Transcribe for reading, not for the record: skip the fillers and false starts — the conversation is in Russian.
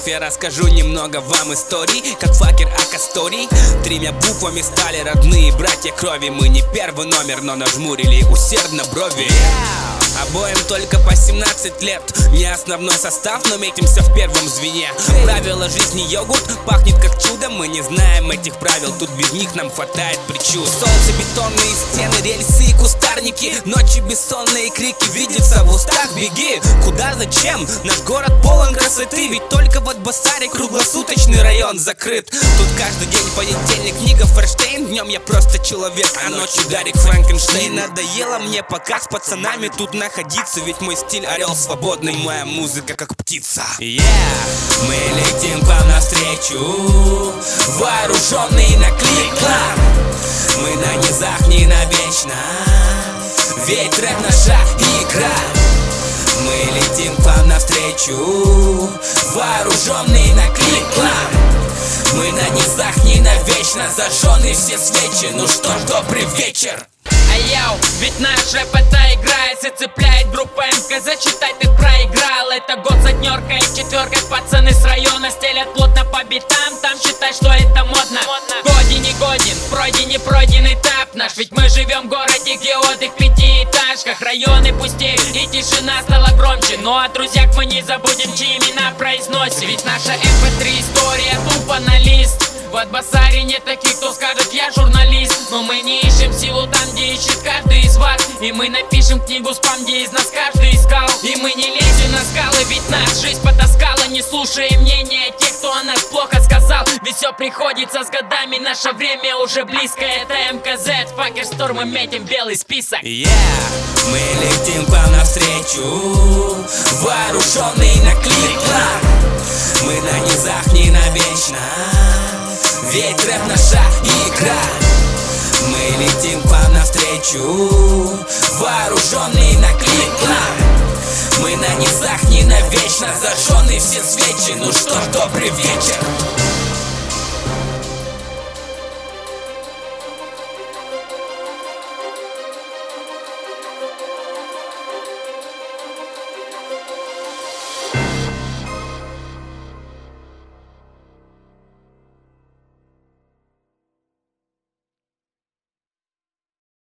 я расскажу немного вам историй, как факер Акасторий. Тремя буквами стали родные братья крови. Мы не первый номер, но нажмурили усердно брови. Обоим только по 17 лет. Не основной состав, но метимся в первом звене. Правила жизни йогурт, пахнет как чудо. Мы не знаем этих правил, тут без них нам хватает причуд. Солнце, бетонные стены, рельсы и кустарники. Ночи бессонные крики, видится в устах. Беги, куда, зачем? Наш город полон красоты. Ведь только вот Басаре круглосуточный район закрыт. Тут каждый день понедельник, книга Ферштейн. Днем я просто человек, а ночью Гарик Франкенштейн. Надоело мне пока с пацанами тут находиться, ведь мой стиль орел свободный, моя музыка как птица. Мы летим к вам навстречу, вооруженные на клик-клак. Мы на низах не навечно, ведь рэп наша игра. Мы летим к вам навстречу, вооруженные на клик-клак. Мы на низах не навечно, зажжены все свечи. Ну что ж, добрый вечер. Йоу, ведь наш рэп это игра, если цепляет группа МКЗ, читай, ты проиграл. Это год с однеркой и четверкой, пацаны с района стелят плотно по битам. Там считай, что это модно. Годен не годен, пройден не пройден этап наш. Ведь мы живем в городе, где отдых в пятиэтажках. Районы пустеют и тишина стала громче. Но о друзьях мы не забудем, чьи имена произносим. Ведь наша MP3 история тупо на лист. В Атбасаре нет таких, кто скажет, я журналист. Но мы не ищем силу там, где ищет каждый из вас. И мы напишем книгу спам, где из нас каждый искал. И мы не лезем на скалы, ведь нас жизнь потаскала. Не слушаем мнения тех, кто о нас плохо сказал. Ведь все приходится с годами, наше время уже близко. Это МКЗ, Факер Стор, мы метим белый список. Мы летим к вам навстречу, вооруженные на клик-клак. Мы на низах не навечно, ведь рэп наша игра. Мы летим к вам навстречу, вооруженные на клик-клак. Мы на низах не навечно, зажжены все свечи. Ну что ж, добрый вечер.